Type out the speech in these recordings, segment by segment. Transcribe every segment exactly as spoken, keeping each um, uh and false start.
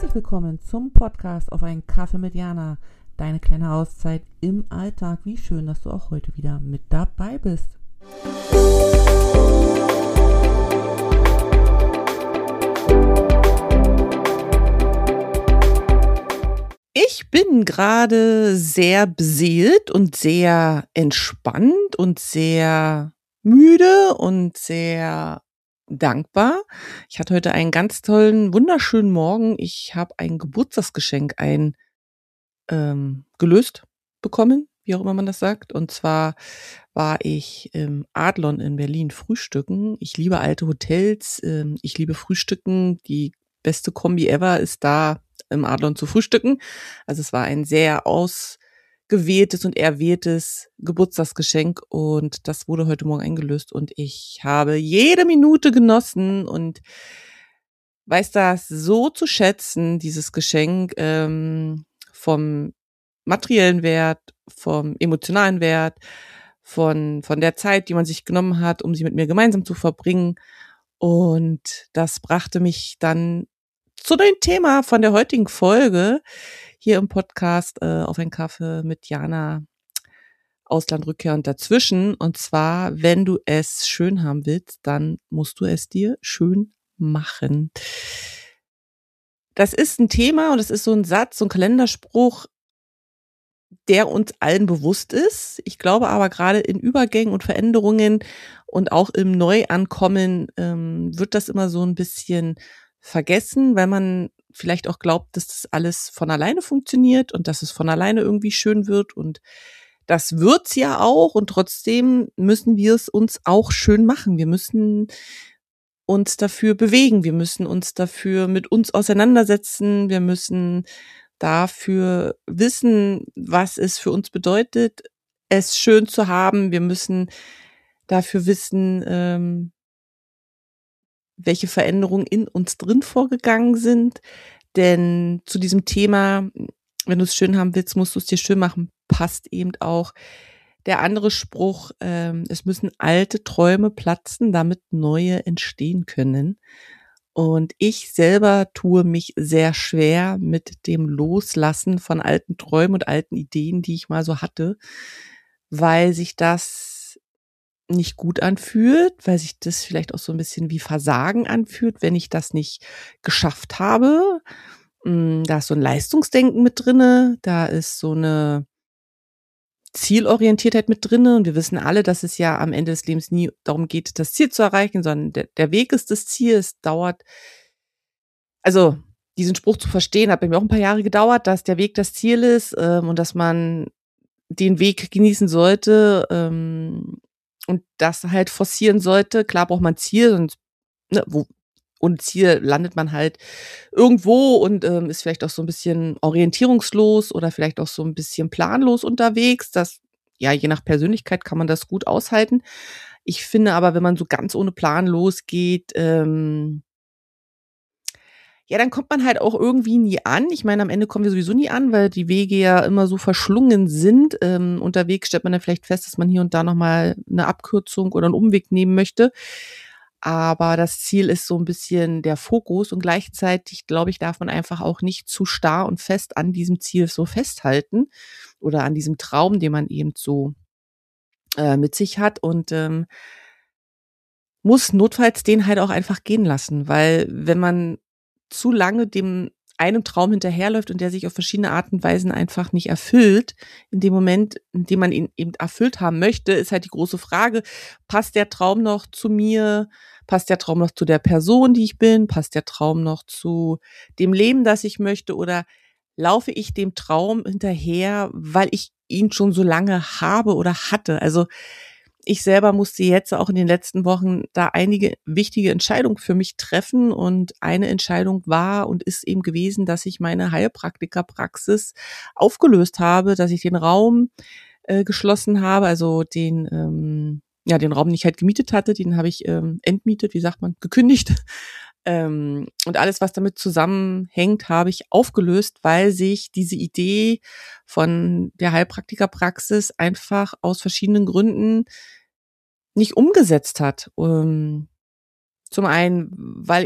Herzlich willkommen zum Podcast auf einen Kaffee mit Jana. Deine kleine Auszeit im Alltag. Wie schön, dass du auch heute wieder mit dabei bist. Ich bin gerade sehr beseelt und sehr entspannt und sehr müde und sehr dankbar. Ich hatte heute einen ganz tollen, wunderschönen Morgen. Ich habe ein Geburtstagsgeschenk ein ähm, gelöst bekommen, wie auch immer man das sagt. Und zwar war ich im Adlon in Berlin frühstücken. Ich liebe alte Hotels. Ähm, ich liebe Frühstücken. Die beste Kombi ever ist da im Adlon zu frühstücken. Also es war ein sehr ausgewähltes und erwähltes Geburtstagsgeschenk und das wurde heute Morgen eingelöst und ich habe jede Minute genossen und weiß das so zu schätzen, dieses Geschenk, ähm, vom materiellen Wert, vom emotionalen Wert, von, von der Zeit, die man sich genommen hat, um sie mit mir gemeinsam zu verbringen. Und das brachte mich dann zu dem Thema von der heutigen Folge hier im Podcast äh, auf einen Kaffee mit Jana, Ausland, Rückkehr und dazwischen. Und zwar, wenn du es schön haben willst, dann musst du es dir schön machen. Das ist ein Thema und es ist so ein Satz, so ein Kalenderspruch, der uns allen bewusst ist. Ich glaube aber gerade in Übergängen und Veränderungen und auch im Neuankommen ähm, wird das immer so ein bisschen vergessen, weil man vielleicht auch glaubt, dass das alles von alleine funktioniert und dass es von alleine irgendwie schön wird und das wird's ja auch und trotzdem müssen wir es uns auch schön machen. Wir müssen uns dafür bewegen, wir müssen uns dafür mit uns auseinandersetzen, wir müssen dafür wissen, was es für uns bedeutet, es schön zu haben. Wir müssen dafür wissen, ähm, welche Veränderungen in uns drin vorgegangen sind. Denn zu diesem Thema, wenn du es schön haben willst, musst du es dir schön machen, passt eben auch der andere Spruch, ähm, es müssen alte Träume platzen, damit neue entstehen können. Und ich selber tue mich sehr schwer mit dem Loslassen von alten Träumen und alten Ideen, die ich mal so hatte, weil sich das nicht gut anfühlt, weil sich das vielleicht auch so ein bisschen wie Versagen anfühlt, wenn ich das nicht geschafft habe. Da ist so ein Leistungsdenken mit drinne, da ist so eine Zielorientiertheit mit drinne und wir wissen alle, dass es ja am Ende des Lebens nie darum geht, das Ziel zu erreichen, sondern der, der Weg ist das Ziel. Es dauert, also diesen Spruch zu verstehen, hat bei mir auch ein paar Jahre gedauert, dass der Weg das Ziel ist ähm, und dass man den Weg genießen sollte ähm, und das halt forcieren sollte. Klar braucht man Ziel, sonst, ne, wo, ohne Ziel landet man halt irgendwo und ähm, ist vielleicht auch so ein bisschen orientierungslos oder vielleicht auch so ein bisschen planlos unterwegs. Das, ja, je nach Persönlichkeit kann man das gut aushalten. Ich finde aber, wenn man so ganz ohne Plan losgeht, ähm, ja, dann kommt man halt auch irgendwie nie an. Ich meine, am Ende kommen wir sowieso nie an, weil die Wege ja immer so verschlungen sind. Ähm, unterwegs stellt man dann vielleicht fest, dass man hier und da nochmal eine Abkürzung oder einen Umweg nehmen möchte. Aber das Ziel ist so ein bisschen der Fokus und gleichzeitig, glaube ich, darf man einfach auch nicht zu starr und fest an diesem Ziel so festhalten oder an diesem Traum, den man eben so äh, mit sich hat und ähm, muss notfalls den halt auch einfach gehen lassen, weil wenn man zu lange dem einem Traum hinterherläuft und der sich auf verschiedene Arten und Weisen einfach nicht erfüllt, in dem Moment, in dem man ihn eben erfüllt haben möchte, ist halt die große Frage, passt der Traum noch zu mir? Passt der Traum noch zu der Person, die ich bin? Passt der Traum noch zu dem Leben, das ich möchte? Oder laufe ich dem Traum hinterher, weil ich ihn schon so lange habe oder hatte? Also ich selber musste jetzt auch in den letzten Wochen da einige wichtige Entscheidungen für mich treffen und eine Entscheidung war und ist eben gewesen, dass ich meine Heilpraktikerpraxis aufgelöst habe, dass ich den Raum äh, geschlossen habe, also den ähm, ja den Raum, den ich halt gemietet hatte, den habe ich ähm, entmietet, wie sagt man, gekündigt. Ähm, und alles, was damit zusammenhängt, habe ich aufgelöst, weil sich diese Idee von der Heilpraktikerpraxis einfach aus verschiedenen Gründen nicht umgesetzt hat. Ähm, zum einen, weil ich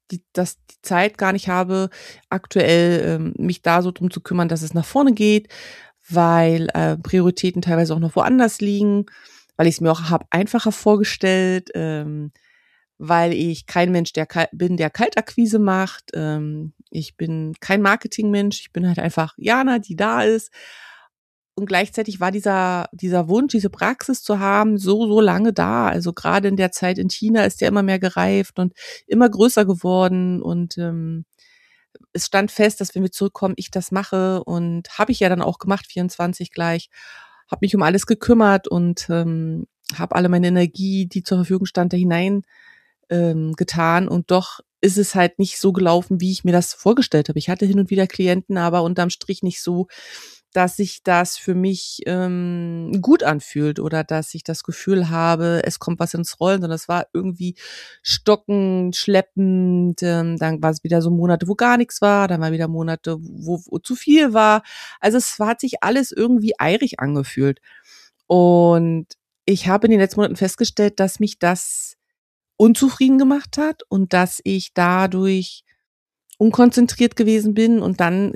die dass die Zeit gar nicht habe, aktuell, ähm, mich da so drum zu kümmern, dass es nach vorne geht, weil, äh, Prioritäten teilweise auch noch woanders liegen, weil ich's mir auch habe einfacher vorgestellt, ähm, weil ich kein Mensch der kal bin, der Kaltakquise macht. Ähm, ich bin kein Marketingmensch. Ich bin halt einfach Jana, die da ist. Und gleichzeitig war dieser dieser Wunsch, diese Praxis zu haben, so, so lange da. Also gerade in der Zeit in China ist der immer mehr gereift und immer größer geworden. Und ähm, es stand fest, dass wenn wir zurückkommen, ich das mache. Und habe ich ja dann auch gemacht, vierundzwanzig gleich. Habe mich um alles gekümmert und ähm, habe alle meine Energie, die zur Verfügung stand, da hinein ähm, getan. Und doch ist es halt nicht so gelaufen, wie ich mir das vorgestellt habe. Ich hatte hin und wieder Klienten, aber unterm Strich nicht so, dass sich das für mich ähm, gut anfühlt oder dass ich das Gefühl habe, es kommt was ins Rollen, sondern es war irgendwie stockend, schleppend. Ähm, dann war es wieder so Monate, wo gar nichts war, dann war wieder Monate, wo, wo zu viel war. Also es hat sich alles irgendwie eirig angefühlt. Und ich habe in den letzten Monaten festgestellt, dass mich das unzufrieden gemacht hat und dass ich dadurch unkonzentriert gewesen bin und dann,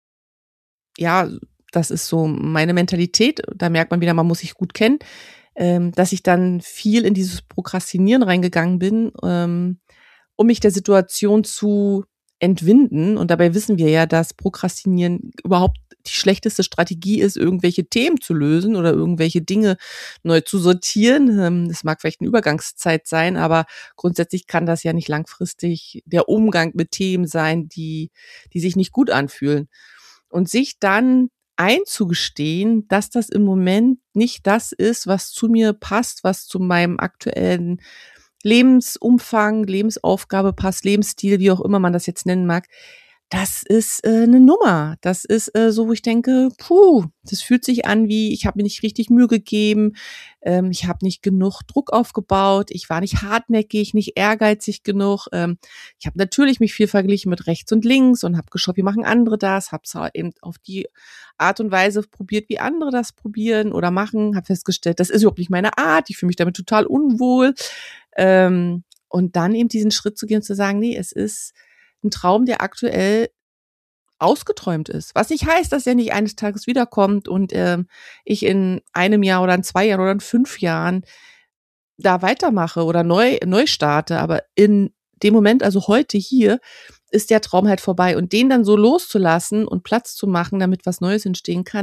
ja, das ist so meine Mentalität, da merkt man wieder, man muss sich gut kennen, ähm, dass ich dann viel in dieses Prokrastinieren reingegangen bin, ähm, um mich der Situation zu entwinden. Und dabei wissen wir ja, dass Prokrastinieren überhaupt die schlechteste Strategie ist, irgendwelche Themen zu lösen oder irgendwelche Dinge neu zu sortieren. Ähm, Das mag vielleicht eine Übergangszeit sein, aber grundsätzlich kann das ja nicht langfristig der Umgang mit Themen sein, die, die sich nicht gut anfühlen. Und sich dann einzugestehen, dass das im Moment nicht das ist, was zu mir passt, was zu meinem aktuellen Lebensumfang, Lebensaufgabe passt, Lebensstil, wie auch immer man das jetzt nennen mag. Das ist äh, 'ne Nummer. Das ist äh, so, wo ich denke: „Puh, das fühlt sich an wie, ich habe mir nicht richtig Mühe gegeben, ähm, ich habe nicht genug Druck aufgebaut, ich war nicht hartnäckig, nicht ehrgeizig genug.“ Ähm, ich habe natürlich mich viel verglichen mit rechts und links und habe geschaut, wie machen andere das, habe es eben auf die Art und Weise probiert, wie andere das probieren oder machen, habe festgestellt, das ist überhaupt nicht meine Art, ich fühle mich damit total unwohl. Ähm, und dann eben diesen Schritt zu gehen und zu sagen: „Ne, es ist 'n Traum, der aktuell ausgeträumt ist.“ Was nicht heißt, dass er nicht eines Tages wiederkommt und, ähm, ich in einem Jahr oder in zwei Jahren oder in fünf Jahren da weitermache oder neu neu starte. Aber in dem Moment, also heute hier, ist der Traum halt vorbei. Und den dann so loszulassen und Platz zu machen, damit was Neues entstehen kann,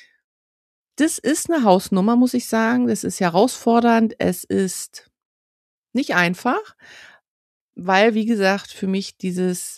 das ist 'ne Hausnummer, muss ich sagen. Das ist herausfordernd. Es ist nicht einfach, weil, wie gesagt, für mich dieses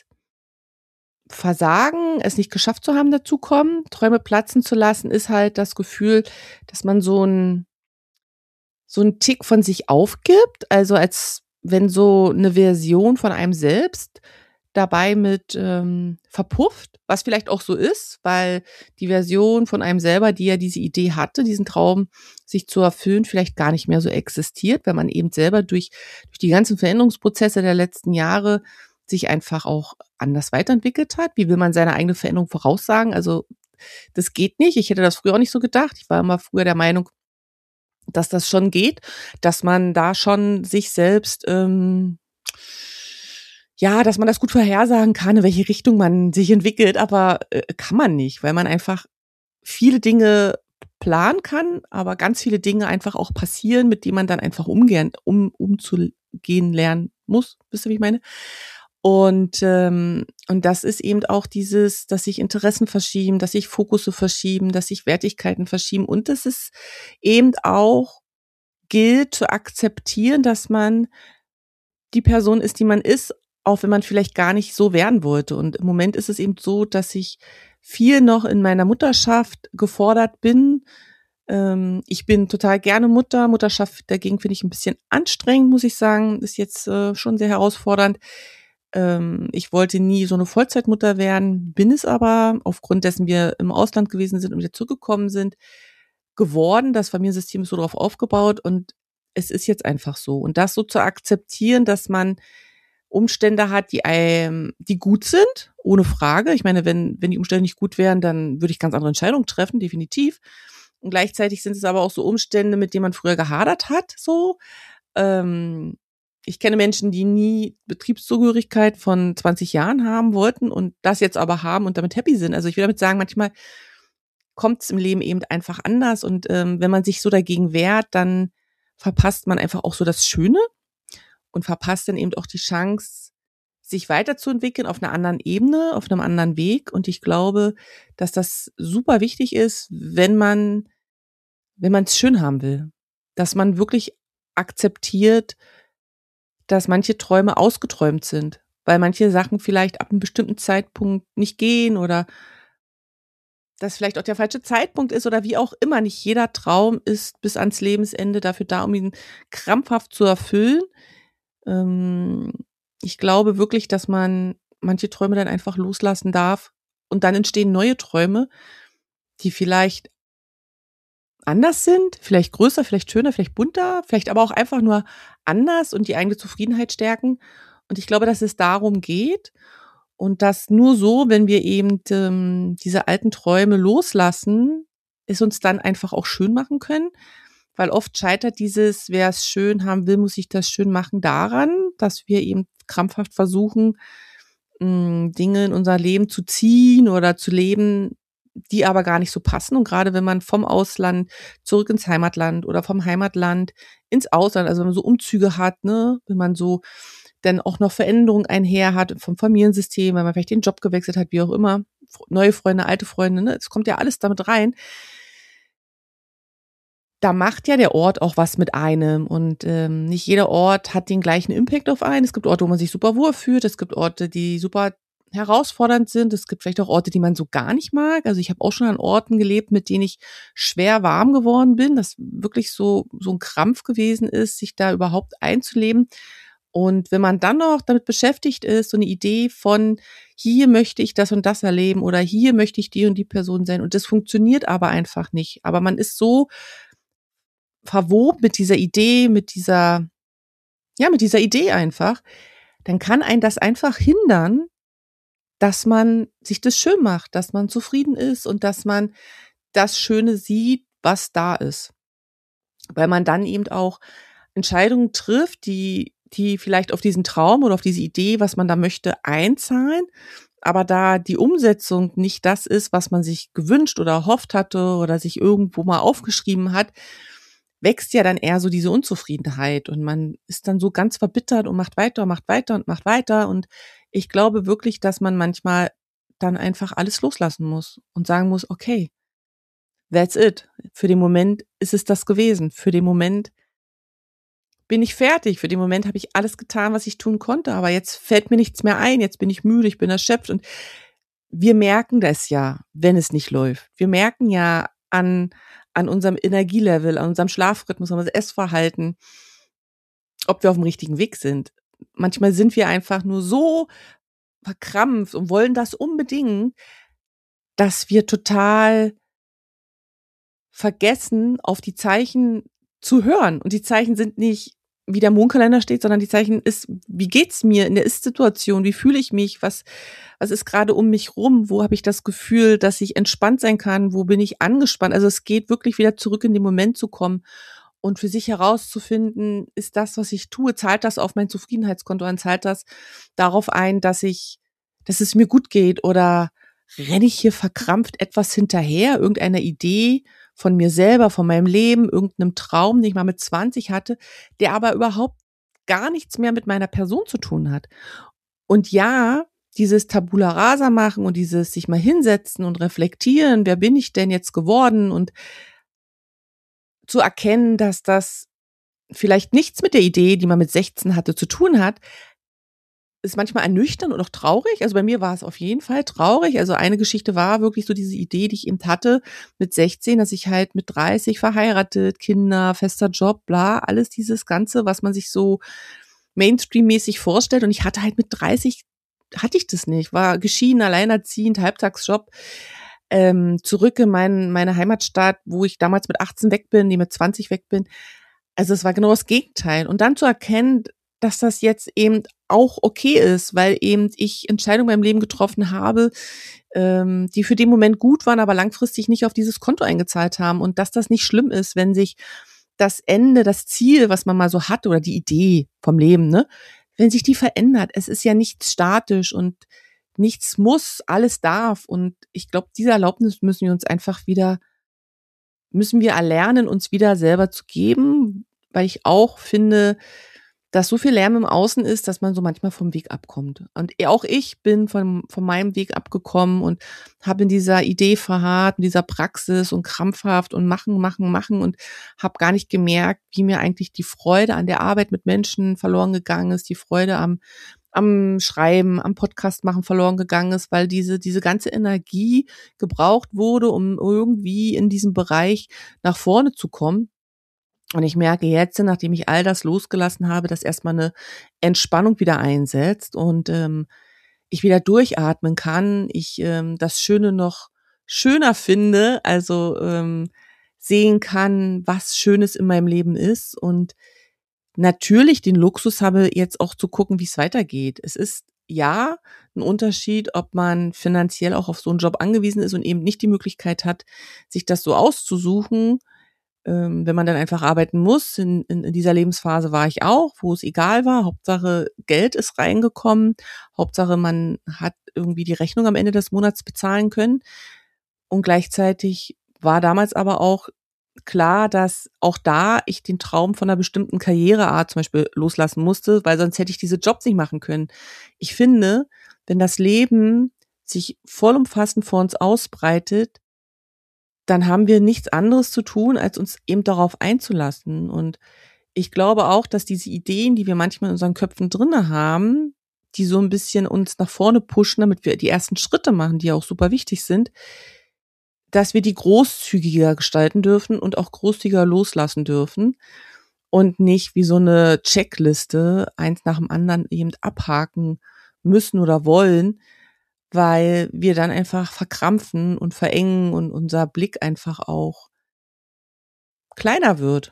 Versagen, es nicht geschafft zu haben, dazukommt. Träume platzen zu lassen, ist halt das Gefühl, dass man so 'n so 'n Tick von sich aufgibt, also als wenn so 'ne Version von einem selbst dabei mit ähm, verpufft, was vielleicht auch so ist, weil die Version von einem selber, die ja diese Idee hatte, diesen Traum sich zu erfüllen, vielleicht gar nicht mehr so existiert, wenn man eben selber durch durch die ganzen Veränderungsprozesse der letzten Jahre sich einfach auch anders weiterentwickelt hat. Wie will man seine eigene Veränderung voraussagen? Also, das geht nicht. Ich hätte das früher auch nicht so gedacht. Ich war immer früher der Meinung, dass das schon geht, dass man da schon sich selbst, ähm ja, dass man das gut vorhersagen kann, in welche Richtung man sich entwickelt, aber, äh, kann man nicht, weil man einfach viele Dinge planen kann, aber ganz viele Dinge einfach auch passieren, mit denen man dann einfach umgehen um umzugehen lernen muss. Wisst ihr, wie ich meine? Und, ähm und das ist eben auch dieses, dass sich Interessen verschieben, dass sich Fokusse verschieben, dass sich Wertigkeiten verschieben und dass es eben auch gilt zu akzeptieren, dass man die Person ist, die man ist, auch wenn man vielleicht gar nicht so werden wollte. Und im Moment ist es eben so, dass ich viel noch in meiner Mutterschaft gefordert bin. Ähm, ich bin total gerne Mutter. Mutterschaft dagegen finde ich ein bisschen anstrengend, muss ich sagen. Ist jetzt äh, schon sehr herausfordernd. Ähm, ich wollte nie so eine Vollzeitmutter werden, bin es aber aufgrund dessen wir im Ausland gewesen sind und wieder zurückgekommen sind, geworden. Das Familiensystem ist so drauf aufgebaut und es ist jetzt einfach so. Und das so zu akzeptieren, dass man Umstände hat, die einem die gut sind, ohne Frage. Ich meine, wenn wenn die Umstände nicht gut wären, dann würde ich ganz andere Entscheidungen treffen, definitiv. Und gleichzeitig sind es aber auch so Umstände, mit denen man früher gehadert hat, so. Ähm, Ich kenne Menschen, die nie Betriebszugehörigkeit von zwanzig Jahren haben wollten und das jetzt aber haben und damit happy sind. Also ich will damit sagen, manchmal kommt es im Leben eben einfach anders und ähm, wenn man sich so dagegen wehrt, dann verpasst man einfach auch so das Schöne und verpasst dann eben auch die Chance, sich weiterzuentwickeln auf einer anderen Ebene, auf einem anderen Weg. Und ich glaube, dass das super wichtig ist, wenn man, wenn man es schön haben will, dass man wirklich akzeptiert, dass manche Träume ausgeträumt sind, weil manche Sachen vielleicht ab einem bestimmten Zeitpunkt nicht gehen oder dass vielleicht auch der falsche Zeitpunkt ist oder wie auch immer. Nicht jeder Traum ist bis ans Lebensende dafür da, um ihn krampfhaft zu erfüllen. Ähm, ich glaube wirklich, dass man manche Träume dann einfach loslassen darf und dann entstehen neue Träume, die vielleicht anders sind, vielleicht größer, vielleicht schöner, vielleicht bunter, vielleicht aber auch einfach nur anders und die eigene Zufriedenheit stärken. Und ich glaube, dass es darum geht und dass nur so, wenn wir eben ähm, diese alten Träume loslassen, es uns dann einfach auch schön machen können. Weil oft scheitert dieses, wer es schön haben will, muss sich das schön machen, daran, dass wir eben krampfhaft versuchen, mh, Dinge in unser Leben zu ziehen oder zu leben, die aber gar nicht so passen. Und gerade wenn man vom Ausland zurück ins Heimatland oder vom Heimatland ins Ausland, also wenn man so Umzüge hat, ne, wenn man so dann auch noch Veränderungen einher hat vom Familiensystem, weil man vielleicht den Job gewechselt hat, wie auch immer, neue Freunde, alte Freunde, ne, es kommt ja alles damit rein. Da macht ja der Ort auch was mit einem und ähm, nicht jeder Ort hat den gleichen Impact auf einen. Es gibt Orte, wo man sich super wohl fühlt, es gibt Orte, die super herausfordernd sind, es gibt vielleicht auch Orte, die man so gar nicht mag. Also ich habe auch schon an Orten gelebt, mit denen ich schwer warm geworden bin, das wirklich so so ein Krampf gewesen ist, sich da überhaupt einzuleben. Und wenn man dann noch damit beschäftigt ist, so eine Idee von, hier möchte ich das und das erleben oder hier möchte ich die und die Person sein und das funktioniert aber einfach nicht. Aber man ist so verwoben mit dieser Idee, mit dieser, ja, mit dieser Idee einfach, dann kann einen das einfach hindern, dass man sich das schön macht, dass man zufrieden ist und dass man das Schöne sieht, was da ist. Weil man dann eben auch Entscheidungen trifft, die, die vielleicht auf diesen Traum oder auf diese Idee, was man da möchte, einzahlen. Aber da die Umsetzung nicht das ist, was man sich gewünscht oder erhofft hatte oder sich irgendwo mal aufgeschrieben hat, wächst ja dann eher so diese Unzufriedenheit und man ist dann so ganz verbittert und macht weiter, macht weiter und macht weiter. Und ich glaube wirklich, dass man manchmal dann einfach alles loslassen muss und sagen muss, okay, that's it. Für den Moment ist es das gewesen. Für den Moment bin ich fertig. Für den Moment habe ich alles getan, was ich tun konnte. Aber jetzt fällt mir nichts mehr ein. Jetzt bin ich müde, ich bin erschöpft. Und wir merken das ja, wenn es nicht läuft. Wir merken ja an, an unserem Energielevel, an unserem Schlafrhythmus, an unserem Essverhalten, ob wir auf dem richtigen Weg sind. Manchmal sind wir einfach nur so verkrampft und wollen das unbedingt, dass wir total vergessen, auf die Zeichen zu hören. Und die Zeichen sind nicht, wie der Mondkalender steht, sondern die Zeichen ist, wie geht's mir in der Ist-Situation? Wie fühle ich mich? Was, was ist gerade um mich rum? Wo habe ich das Gefühl, dass ich entspannt sein kann? Wo bin ich angespannt? Also es geht wirklich wieder zurück in den Moment zu kommen und für sich herauszufinden, ist das, was ich tue, zahlt das auf mein Zufriedenheitskonto ein, zahlt das darauf ein, dass ich, dass es mir gut geht oder renne ich hier verkrampft etwas hinterher, irgendeiner Idee von mir selber, von meinem Leben, irgendeinem Traum, den ich mal mit zwanzig hatte, der aber überhaupt gar nichts mehr mit meiner Person zu tun hat. Und ja, dieses Tabula rasa machen und dieses sich mal hinsetzen und reflektieren, wer bin ich denn jetzt geworden und zu erkennen, dass das vielleicht nichts mit der Idee, die man mit sechzehn hatte, zu tun hat, ist manchmal ernüchternd und auch traurig. Also bei mir war es auf jeden Fall traurig. Also eine Geschichte war wirklich so diese Idee, die ich eben hatte mit sechzehn, dass ich halt mit dreißig verheiratet, Kinder, fester Job, bla, alles dieses Ganze, was man sich so Mainstream-mäßig vorstellt. Und ich hatte halt mit dreißig, hatte ich das nicht, war geschieden, alleinerziehend, Halbtagsjob, ähm, zurück in mein, meine Heimatstadt, wo ich damals mit achtzehn weg bin, die mit zwanzig weg bin. Also es war genau das Gegenteil. Und dann zu erkennen, dass das jetzt eben auch okay ist, weil eben ich Entscheidungen in meinem Leben getroffen habe, ähm, die für den Moment gut waren, aber langfristig nicht auf dieses Konto eingezahlt haben und dass das nicht schlimm ist, wenn sich das Ende, das Ziel, was man mal so hatte oder die Idee vom Leben, ne? Wenn sich die verändert, es ist ja nichts statisch und nichts muss, alles darf. Und ich glaube, diese Erlaubnis müssen wir uns einfach wieder müssen wir erlernen, uns wieder selber zu geben, weil ich auch finde, dass so viel Lärm im Außen ist, dass man so manchmal vom Weg abkommt. Und auch ich bin von, von meinem Weg abgekommen und habe in dieser Idee verharrt, in dieser Praxis und krampfhaft und machen, machen, machen und habe gar nicht gemerkt, wie mir eigentlich die Freude an der Arbeit mit Menschen verloren gegangen ist, die Freude am am Schreiben, am Podcast machen verloren gegangen ist, weil diese diese ganze Energie gebraucht wurde, um irgendwie in diesem Bereich nach vorne zu kommen. Und ich merke jetzt, nachdem ich all das losgelassen habe, dass erstmal eine Entspannung wieder einsetzt und ähm, ich wieder durchatmen kann. Ich ähm, das Schöne noch schöner finde, also ähm, sehen kann, was Schönes in meinem Leben ist und natürlich den Luxus habe, jetzt auch zu gucken, wie es weitergeht. Es ist ja ein Unterschied, ob man finanziell auch auf so einen Job angewiesen ist und eben nicht die Möglichkeit hat, sich das so auszusuchen, ähm, wenn man dann einfach arbeiten muss. In, in, in dieser Lebensphase war ich auch, wo es egal war. Hauptsache Geld ist reingekommen. Hauptsache man hat irgendwie die Rechnung am Ende des Monats bezahlen können. Und gleichzeitig war damals aber auch klar, dass auch da ich den Traum von einer bestimmten Karriereart zum Beispiel loslassen musste, weil sonst hätte ich diese Jobs nicht machen können. Ich finde, wenn das Leben sich vollumfassend vor uns ausbreitet, dann haben wir nichts anderes zu tun, als uns eben darauf einzulassen. Und ich glaube auch, dass diese Ideen, die wir manchmal in unseren Köpfen drinne haben, die so ein bisschen uns nach vorne pushen, damit wir die ersten Schritte machen, die auch super wichtig sind, dass wir die großzügiger gestalten dürfen und auch großzügiger loslassen dürfen und nicht wie so eine Checkliste eins nach dem anderen eben abhaken müssen oder wollen, weil wir dann einfach verkrampfen und verengen und unser Blick einfach auch kleiner wird.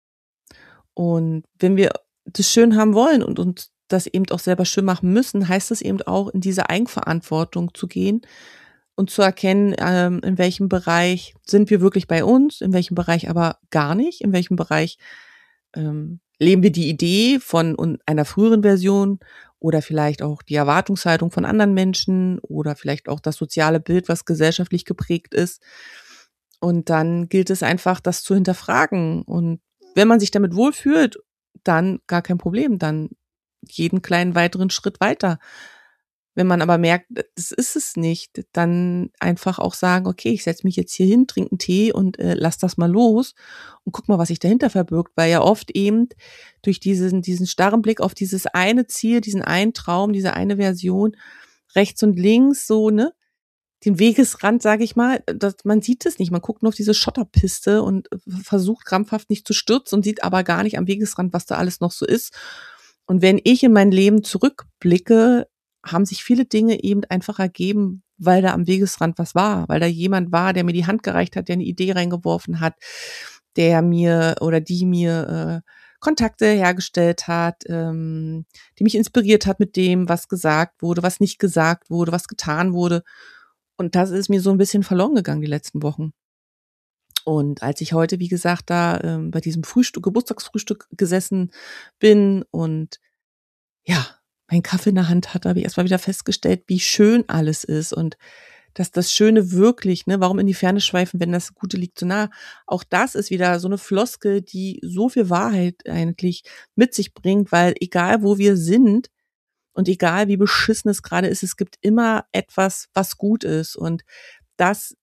Und wenn wir das schön haben wollen und uns das eben auch selber schön machen müssen, heißt es eben auch, in diese Eigenverantwortung zu gehen und zu erkennen, ähm, in welchem Bereich sind wir wirklich bei uns, in welchem Bereich aber gar nicht, in welchem Bereich ähm, leben wir die Idee von un- einer früheren Version oder vielleicht auch die Erwartungshaltung von anderen Menschen oder vielleicht auch das soziale Bild, was gesellschaftlich geprägt ist. Und dann gilt es einfach, das zu hinterfragen. Und wenn man sich damit wohlfühlt, dann gar kein Problem, dann jeden kleinen weiteren Schritt weiter. Wenn man aber merkt, das ist es nicht, dann einfach auch sagen, okay, ich setze mich jetzt hier hin, trinke einen Tee und äh, lass das mal los und guck mal, was sich dahinter verbirgt, weil ja oft eben durch diesen, diesen starren Blick auf dieses eine Ziel, diesen einen Traum, diese eine Version, rechts und links so, ne, den Wegesrand, sage ich mal, dass man sieht es nicht. Man guckt nur auf diese Schotterpiste und versucht krampfhaft nicht zu stürzen und sieht aber gar nicht am Wegesrand, was da alles noch so ist. Und wenn ich in mein Leben zurückblicke, haben sich viele Dinge eben einfach ergeben, weil da am Wegesrand was war, weil da jemand war, der mir die Hand gereicht hat, der eine Idee reingeworfen hat, der mir oder die mir äh, Kontakte hergestellt hat, ähm, die mich inspiriert hat mit dem, was gesagt wurde, was nicht gesagt wurde, was getan wurde. Und das ist mir so ein bisschen verloren gegangen die letzten Wochen. Und als ich heute, wie gesagt, da ähm, bei diesem Frühstück, Geburtstagsfrühstück gesessen bin und ja, meinen Kaffee in der Hand hatte, habe ich erst mal wieder festgestellt, wie schön alles ist und dass das Schöne wirklich, ne, warum in die Ferne schweifen, wenn das Gute liegt so nah? Auch das ist wieder so eine Floskel, die so viel Wahrheit eigentlich mit sich bringt, weil egal wo wir sind und egal wie beschissen es gerade ist, es gibt immer etwas, was gut ist und das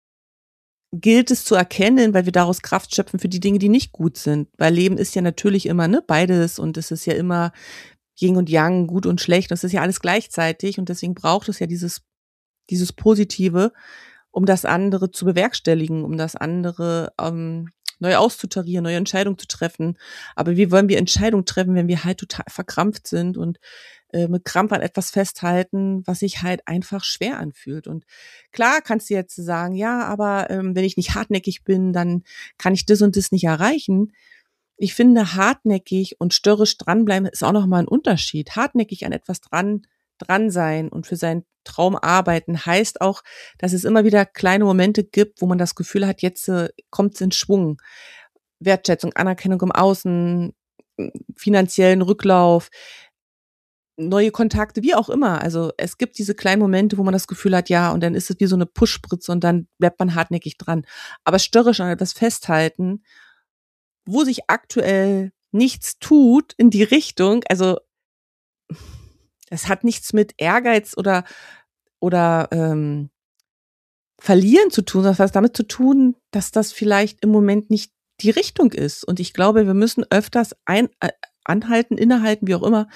gilt es zu erkennen, weil wir daraus Kraft schöpfen für die Dinge, die nicht gut sind. Weil Leben ist ja natürlich immer, ne, beides und es ist ja immer Yin und Yang, gut und schlecht. Das ist ja alles gleichzeitig und deswegen braucht es ja dieses, dieses Positive, um das andere zu bewerkstelligen, um das andere ähm, neu auszutarieren, neue Entscheidungen zu treffen. Aber wie wollen wir Entscheidungen treffen, wenn wir halt total verkrampft sind und äh, mit Krampf an etwas festhalten, was sich halt einfach schwer anfühlt. Und klar kannst du jetzt sagen, ja, aber ähm, wenn ich nicht hartnäckig bin, dann kann ich das und das nicht erreichen. Ich finde, hartnäckig und störrisch dranbleiben ist auch nochmal ein Unterschied. Hartnäckig an etwas dran, dran sein und für seinen Traum arbeiten heißt auch, dass es immer wieder kleine Momente gibt, wo man das Gefühl hat, jetzt äh, kommt es in Schwung. Wertschätzung, Anerkennung im Außen, m, finanziellen Rücklauf, neue Kontakte, wie auch immer. Also es gibt diese kleinen Momente, wo man das Gefühl hat, ja, und dann ist es wie so eine Push-Spritze und dann bleibt man hartnäckig dran. Aber störrisch an etwas festhalten, wo sich aktuell nichts tut in die Richtung, also es hat nichts mit Ehrgeiz oder oder ähm, Verlieren zu tun, sondern was damit zu tun, dass das vielleicht im Moment nicht die Richtung ist. Und ich glaube, wir müssen öfters ein, äh, anhalten, innehalten, wie auch immer,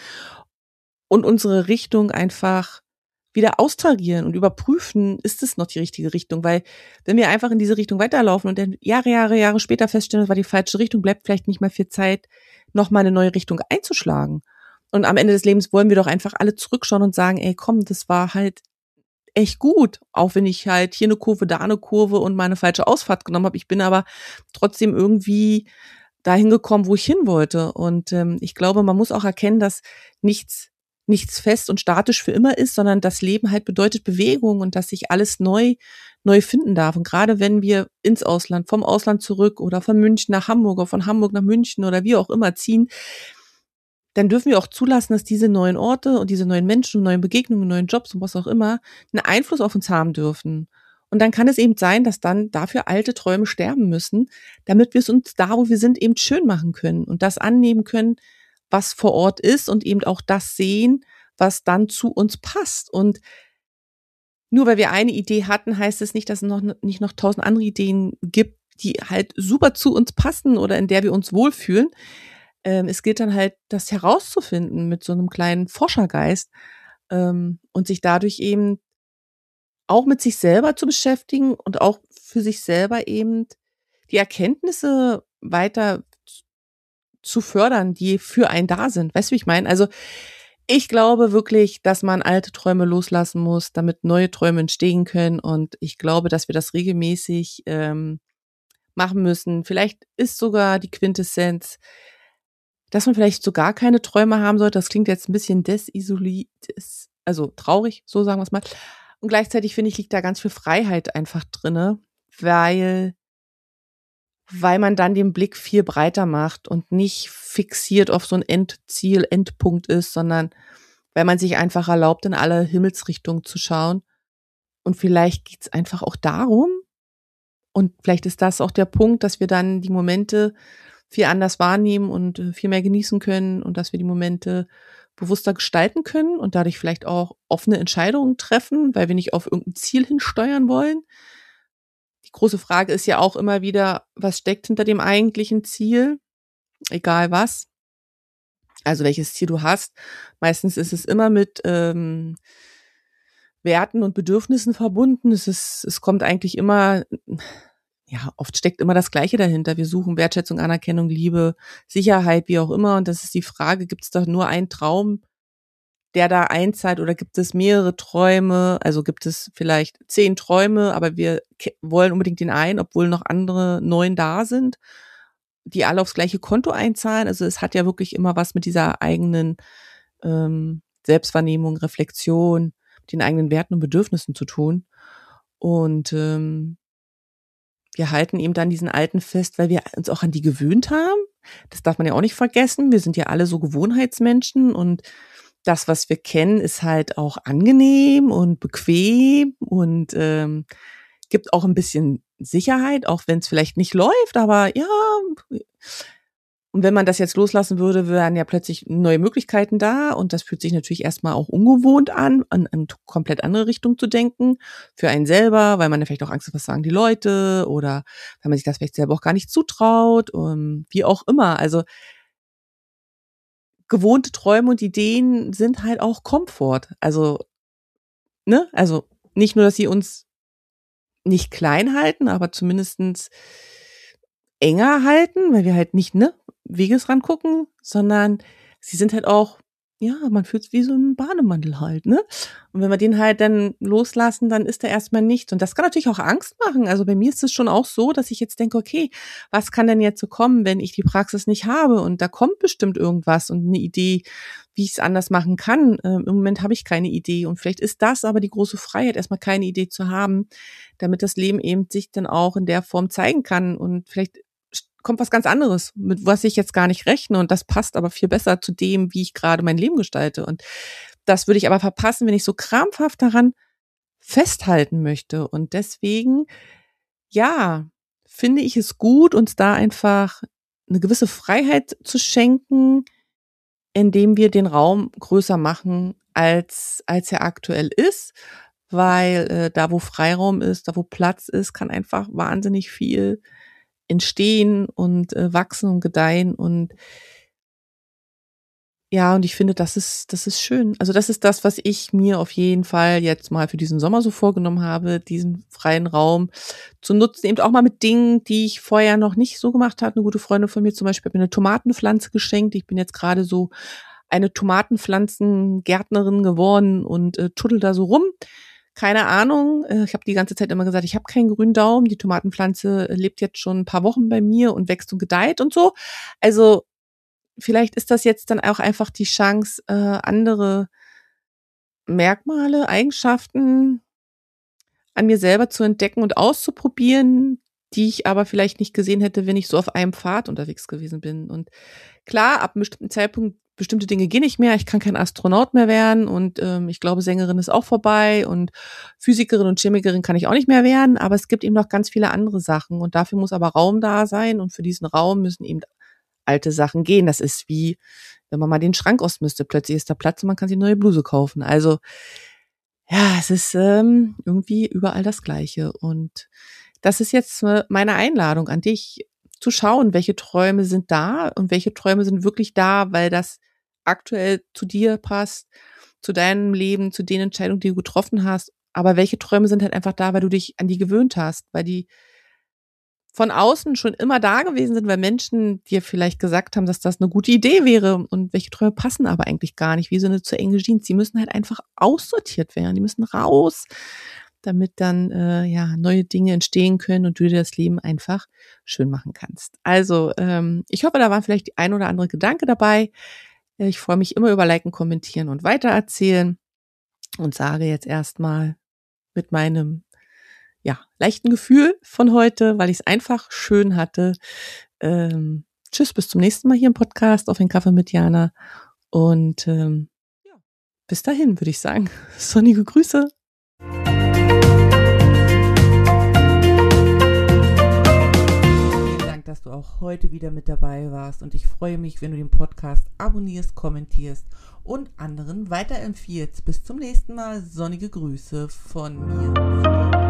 und unsere Richtung einfach wieder austarieren und überprüfen, ist es noch die richtige Richtung? Weil wenn wir einfach in diese Richtung weiterlaufen und dann Jahre, Jahre, Jahre später feststellen, das war die falsche Richtung, bleibt vielleicht nicht mehr viel Zeit, nochmal eine neue Richtung einzuschlagen. Und am Ende des Lebens wollen wir doch einfach alle zurückschauen und sagen, ey, komm, das war halt echt gut, auch wenn ich halt hier eine Kurve, da eine Kurve und mal eine falsche Ausfahrt genommen habe. Ich bin aber trotzdem irgendwie dahin gekommen, wo ich hin wollte. Und ähm, ich glaube, man muss auch erkennen, dass nichts nichts fest und statisch für immer ist, sondern das Leben halt bedeutet Bewegung und dass sich alles neu neu finden darf. Und gerade wenn wir ins Ausland, vom Ausland zurück oder von München nach Hamburg oder von Hamburg nach München oder wie auch immer ziehen, dann dürfen wir auch zulassen, dass diese neuen Orte und diese neuen Menschen und neuen Begegnungen, neuen Jobs und was auch immer einen Einfluss auf uns haben dürfen. Und dann kann es eben sein, dass dann dafür alte Träume sterben müssen, damit wir es uns da, wo wir sind, eben schön machen können und das annehmen können, was vor Ort ist und eben auch das sehen, was dann zu uns passt. Und nur weil wir eine Idee hatten, heißt es nicht, dass es noch nicht noch tausend andere Ideen gibt, die halt super zu uns passen oder in der wir uns wohlfühlen. Ähm, es gilt dann halt, das herauszufinden mit so einem kleinen Forschergeist, ähm, und sich dadurch eben auch mit sich selber zu beschäftigen und auch für sich selber eben die Erkenntnisse weiter z zu fördern, die für einen da sind. Weißt du, wie ich meine? Also, ich glaube wirklich, dass man alte Träume loslassen muss, damit neue Träume entstehen können. Und ich glaube, dass wir das regelmäßig ähm, machen müssen. Vielleicht ist sogar die Quintessenz, dass man vielleicht so gar keine Träume haben sollte. Das klingt jetzt ein bisschen desisoliert, des also traurig, so sagen wir's mal. Und gleichzeitig finde ich, liegt da ganz viel Freiheit einfach drinne, weil weil man dann den Blick viel breiter macht und nicht fixiert auf so ein Endziel, Endpunkt ist, sondern weil man sich einfach erlaubt, in alle Himmelsrichtungen zu schauen. Und vielleicht geht's einfach auch darum, und vielleicht ist das auch der Punkt, dass wir dann die Momente viel anders wahrnehmen und äh, viel mehr genießen können und dass wir die Momente bewusster gestalten können und dadurch vielleicht auch offene Entscheidungen treffen, weil wir nicht auf irgendein Ziel hinsteuern wollen. Die große Frage ist ja auch immer wieder, was steckt hinter dem eigentlichen Ziel, egal was, also welches Ziel du hast. Meistens ist es immer mit ähm, Werten und Bedürfnissen verbunden. Es ist, es kommt eigentlich immer, ja, oft steckt immer das Gleiche dahinter. Wir suchen Wertschätzung, Anerkennung, Liebe, Sicherheit, wie auch immer. Und das ist die Frage, gibt es doch nur einen Traum, der da einzahlt, oder gibt es mehrere Träume? Also gibt es vielleicht zehn Träume, aber wir ke- wollen unbedingt den einen, obwohl noch andere neun da sind, die alle aufs gleiche Konto einzahlen. Also es hat ja wirklich immer was mit dieser eigenen ähm, Selbstwahrnehmung, Reflexion, den eigenen Werten und Bedürfnissen zu tun. Und ähm, wir halten eben dann diesen alten fest, weil wir uns auch an die gewöhnt haben. Das darf man ja auch nicht vergessen. Wir sind ja alle so Gewohnheitsmenschen und das, was wir kennen, ist halt auch angenehm und bequem und ähm, gibt auch ein bisschen Sicherheit, auch wenn es vielleicht nicht läuft, aber ja. Und wenn man das jetzt loslassen würde, wären ja plötzlich neue Möglichkeiten da und das fühlt sich natürlich erstmal auch ungewohnt an, an eine komplett andere Richtung zu denken, für einen selber, weil man ja vielleicht auch Angst hat, was sagen die Leute oder weil man sich das vielleicht selber auch gar nicht zutraut, um, wie auch immer. Also gewohnte Träume und Ideen sind halt auch Komfort. Also, ne? Also nicht nur, dass sie uns nicht klein halten, aber zumindestens enger halten, weil wir halt nicht, ne, Wegesrand gucken, sondern sie sind halt auch, ja, man fühlt es wie so ein Bademantel halt, ne? Und wenn wir den halt dann loslassen, dann ist da erstmal nichts. Und das kann natürlich auch Angst machen. Also bei mir ist es schon auch so, dass ich jetzt denke, okay, was kann denn jetzt so kommen, wenn ich die Praxis nicht habe? Und da kommt bestimmt irgendwas und eine Idee, wie ich es anders machen kann. Ähm, im Moment habe ich keine Idee. Und vielleicht ist das aber die große Freiheit, erstmal keine Idee zu haben, damit das Leben eben sich dann auch in der Form zeigen kann. Und vielleicht kommt was ganz anderes, mit was ich jetzt gar nicht rechne und das passt aber viel besser zu dem, wie ich gerade mein Leben gestalte. Und das würde ich aber verpassen, wenn ich so krampfhaft daran festhalten möchte. Und deswegen, ja, finde ich es gut, uns da einfach eine gewisse Freiheit zu schenken, indem wir den Raum größer machen, als als er aktuell ist, weil äh, da, wo Freiraum ist, da, wo Platz ist, kann einfach wahnsinnig viel entstehen und äh, wachsen und gedeihen und ja, und ich finde, das ist das ist schön. Also, das ist das, was ich mir auf jeden Fall jetzt mal für diesen Sommer so vorgenommen habe, diesen freien Raum zu nutzen, eben auch mal mit Dingen, die ich vorher noch nicht so gemacht habe. Eine gute Freundin von mir zum Beispiel hat mir eine Tomatenpflanze geschenkt. Ich bin jetzt gerade so eine Tomatenpflanzengärtnerin geworden und äh, tuddel da so rum. Keine Ahnung. Äh, ich habe die ganze Zeit immer gesagt, ich habe keinen grünen Daumen. Die Tomatenpflanze lebt jetzt schon ein paar Wochen bei mir und wächst und gedeiht und so. Also vielleicht ist das jetzt dann auch einfach die Chance, äh, andere Merkmale, Eigenschaften an mir selber zu entdecken und auszuprobieren, die ich aber vielleicht nicht gesehen hätte, wenn ich so auf einem Pfad unterwegs gewesen bin. Und klar, ab einem bestimmten Zeitpunkt, bestimmte Dinge gehen nicht mehr. Ich kann kein Astronaut mehr werden und ähm, ich glaube, Sängerin ist auch vorbei und Physikerin und Chemikerin kann ich auch nicht mehr werden. Aber es gibt eben noch ganz viele andere Sachen und dafür muss aber Raum da sein und für diesen Raum müssen eben alte Sachen gehen. Das ist wie, wenn man mal den Schrank ausmiste, plötzlich ist da Platz und man kann sich eine neue Bluse kaufen. Also ja, es ist ähm, irgendwie überall das Gleiche. Und das ist jetzt äh, meine Einladung an dich, zu schauen, welche Träume sind da und welche Träume sind wirklich da, weil das aktuell zu dir passt, zu deinem Leben, zu den Entscheidungen, die du getroffen hast. Aber welche Träume sind halt einfach da, weil du dich an die gewöhnt hast, weil die von außen schon immer da gewesen sind, weil Menschen dir vielleicht gesagt haben, dass das eine gute Idee wäre und welche Träume passen aber eigentlich gar nicht, wie so eine zu enge Jeans. Die müssen halt einfach aussortiert werden, die müssen raus, damit dann äh, ja neue Dinge entstehen können und du dir das Leben einfach schön machen kannst. Also ähm, ich hoffe, da war vielleicht die ein oder andere Gedanke dabei. Ich freue mich immer über Liken, Kommentieren und Weitererzählen und sage jetzt erstmal mit meinem ja, leichten Gefühl von heute, weil ich es einfach schön hatte. Ähm, tschüss, bis zum nächsten Mal hier im Podcast auf den Kaffee mit Jana. Und ähm, ja, bis dahin, würde ich sagen. Sonnige Grüße. Vielen Dank, dass du auch heute wieder mit dabei warst. Und ich freue mich, wenn du den Podcast abonnierst, kommentierst und anderen weiterempfiehlst. Bis zum nächsten Mal. Sonnige Grüße von mir.